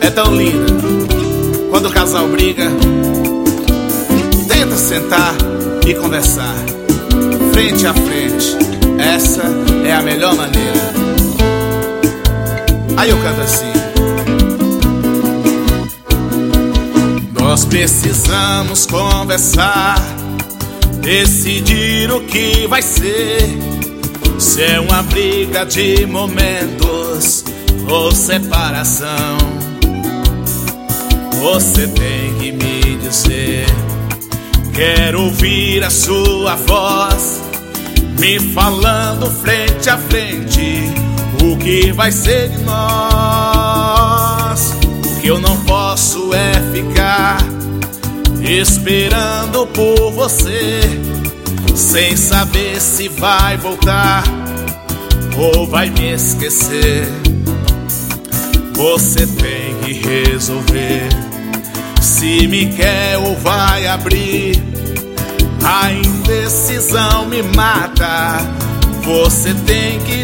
é tão linda. Quando o casal briga, tenta sentar e conversar frente a frente. Essa é a melhor maneira. Aí eu canto assim: nós precisamos conversar, decidir o que vai ser. Se é uma briga de momentos ou separação, você tem que me dizer. Quero ouvir a sua voz me falando frente a frente o que vai ser de nós. O que eu não posso é ficar esperando por você, sem saber se vai voltar ou vai me esquecer. Você tem que resolver se me quer ou vai abrir. A indecisão me mata, você tem que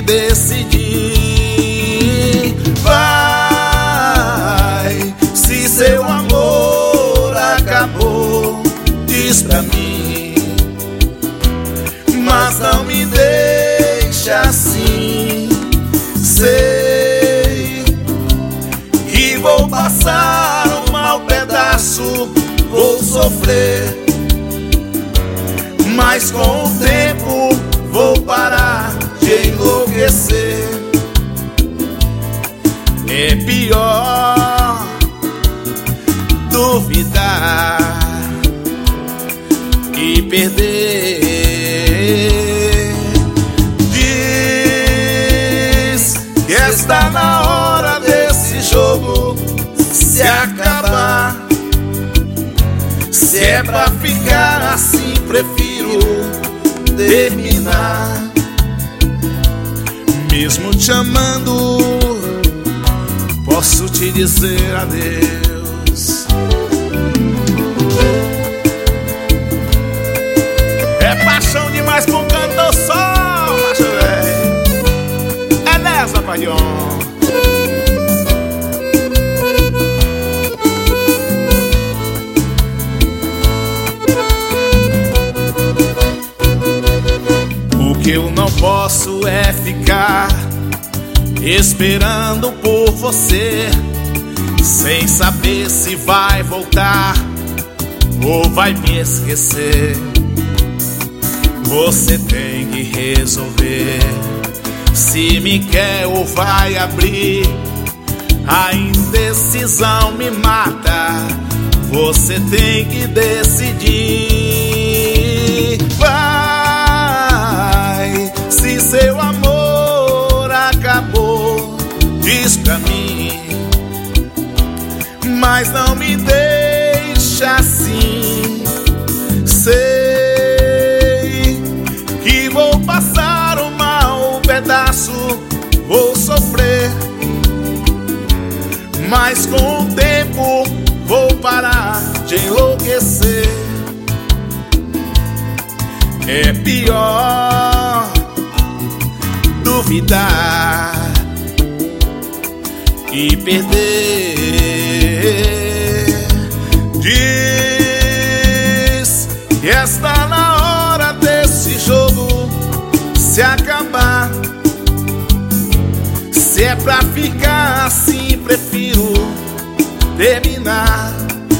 decidir. Vai, se seu amor acabou, diz pra mim, mas não me deixa assim. Sei que vou passar um mau pedaço, vou sofrer, mas com o tempo vou parar de enlouquecer. É pior duvidar e perder. Diz que está na hora desse jogo se acabar. Se é pra ficar assim, prefiro terminar. Mesmo te amando, posso te dizer adeus. É paixão demais pra um cantor só, macho véi. É nessa, paião. O que eu não posso é ficar esperando por você, sem saber se vai voltar ou vai me esquecer. Você tem que resolver se me quer ou vai abrir. A indecisão me mata, você tem que decidir. Vai, se seu amor acabou, diz pra mim, mas não me deixa assim. Sei que vou passar um mau pedaço, vou sofrer, mas com o tempo vou parar de enlouquecer. É pior duvidar e perder. Diz que está na hora desse jogo se acabar. Se é pra ficar assim, prefiro terminar.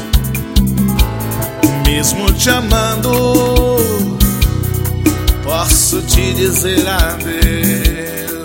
Mesmo te amando, posso te dizer adeus.